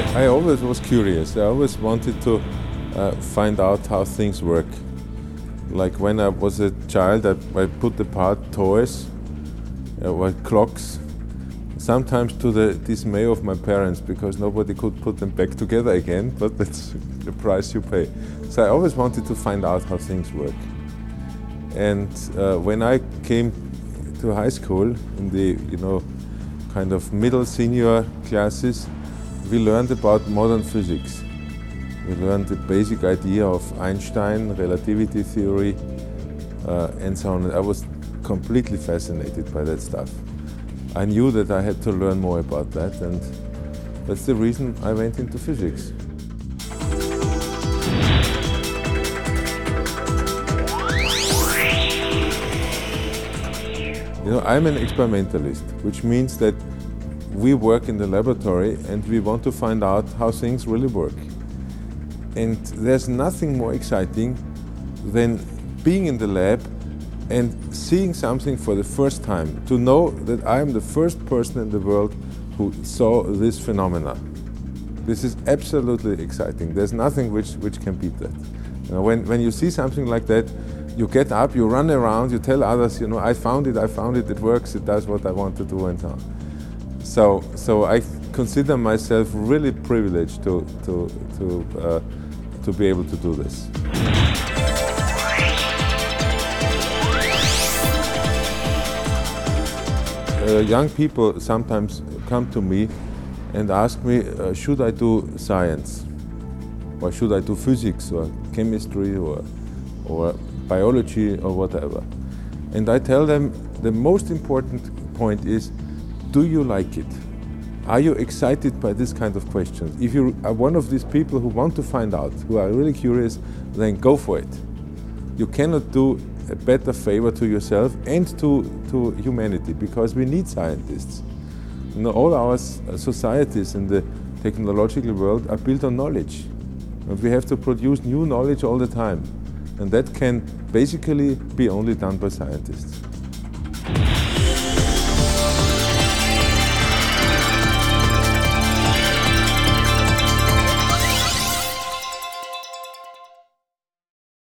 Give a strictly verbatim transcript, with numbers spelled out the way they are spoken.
I, I always was curious. I always wanted to uh, find out how things work. Like when I was a child, I, I put apart toys, uh, or clocks, sometimes to the dismay of my parents, because nobody could put them back together again, but that's the price you pay. So I always wanted to find out how things work. And uh, when I came to high school, in the, you know, kind of middle senior classes, we learned about modern physics. We learned the basic idea of Einstein, relativity theory, uh, and so on. I was completely fascinated by that stuff. I knew that I had to learn more about that, and that's the reason I went into physics. You know, I'm an experimentalist, which means that we work in the laboratory and we want to find out how things really work. And there's nothing more exciting than being in the lab and seeing something for the first time, to know that I am the first person in the world who saw this phenomena. This is absolutely exciting. There's nothing which, which can beat that. You know, when, when you see something like that, you get up, you run around, you tell others, you know, I found it, I found it, it works, it does what I want to do, and so on. So, so I consider myself really privileged to, to, to, uh, to be able to do this. Uh, young people sometimes come to me and ask me, uh, should I do science? Or should I do physics or chemistry or, or biology or whatever? And I tell them the most important point is, do you like it? Are you excited by this kind of questions? If you are one of these people who want to find out, who are really curious, then go for it. You cannot do a better favor to yourself and to, to humanity, because we need scientists. You know, all our societies in the technological world are built on knowledge. And we have to produce new knowledge all the time. And that can basically be only done by scientists.